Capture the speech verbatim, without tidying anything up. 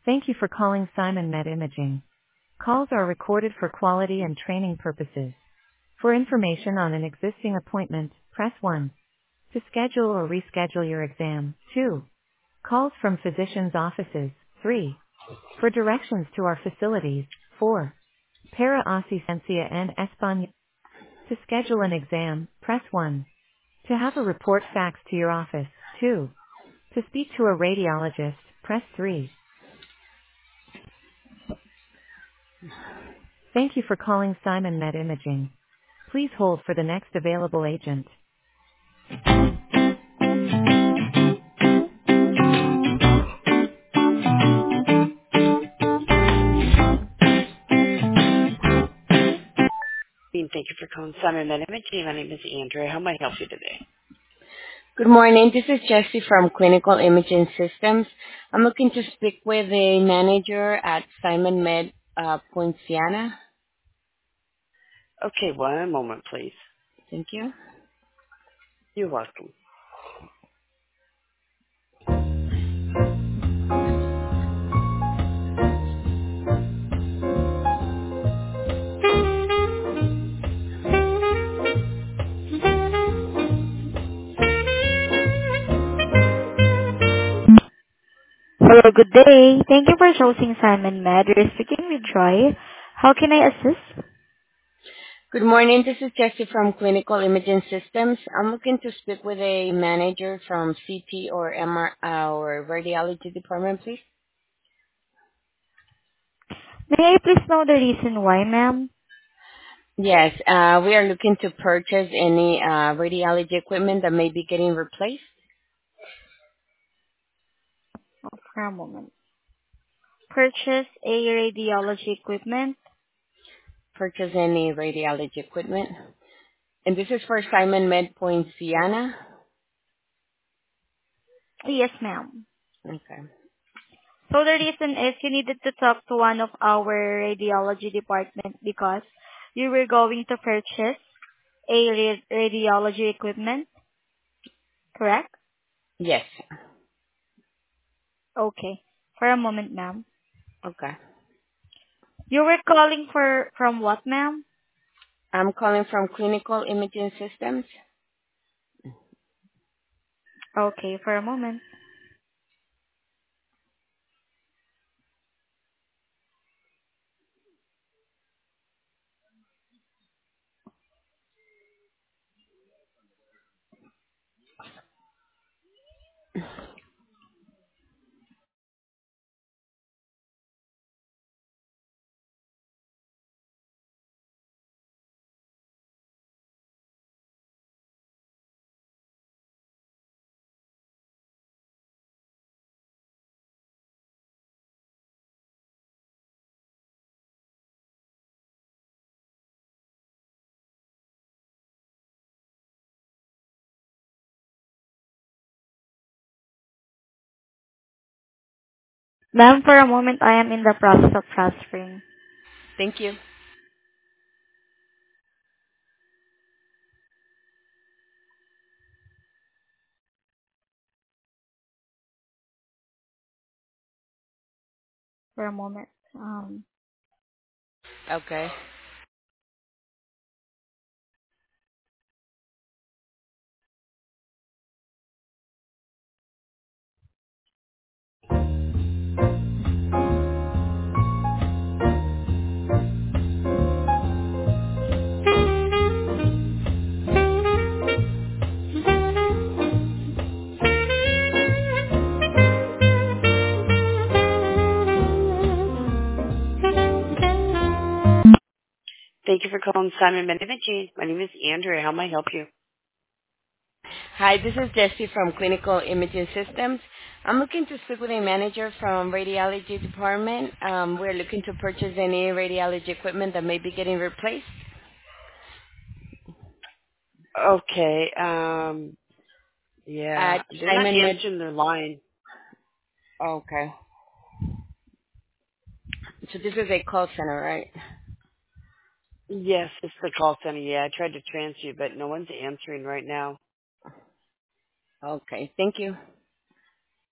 Thank you for calling Simon Med Imaging. Calls are recorded for quality and training purposes. For information on an existing appointment, press one. To schedule or reschedule your exam, two. Calls from physicians' offices, three. For directions to our facilities, four. Para asistencia en español. To schedule an exam, press one. To have a report faxed to your office, two. To speak to a radiologist, press three. Thank you for calling Simon Med Imaging. Please hold for the next available agent. Thank you for calling Simon Med Imaging. My name is Andrea. How may I help you today? Good morning. This is Jessie from Clinical Imaging Systems. I'm looking to speak with a manager at Simon Med uh, Poinciana. Okay, one moment, please. Thank you. You're welcome. Hello, good day. Thank you for choosing Simon Med. You're speaking with Joy. How can I assist? Good morning. This is Jessie from Clinical Imaging Systems. I'm looking to speak with a manager from C T or M R uh, or radiology department, please. May I please know the reason why, ma'am? Yes, uh, we are looking to purchase any uh, radiology equipment that may be getting replaced. Oh, for a moment. Purchase a radiology equipment? Purchase any radiology equipment. And this is for Simon Med Poinciana. Yes, ma'am. Okay. So the reason is you needed to talk to one of our radiology department because you were going to purchase a ra- radiology equipment, correct? Yes. Okay. For a moment, ma'am. Okay. You were calling for from what, ma'am? I'm calling from Clinical Imaging Systems. Okay, for a moment. Ma'am, for a moment, I am in the process of transferring. Thank you. For a moment. Um, Okay. Thank you for calling Simon Med Imaging. My name is Andrea. How may I help you? Hi, this is Jessie from Clinical Imaging Systems. I'm looking to speak with a manager from Radiology Department. Um, we're looking to purchase any radiology equipment that may be getting replaced. Okay. Um. Yeah, At they're not Simon Med. answering their line. Okay. So this is a call center, right? Yes, it's the call center. Yeah, I tried to transfer you, but no one's answering right now. Okay. Thank you.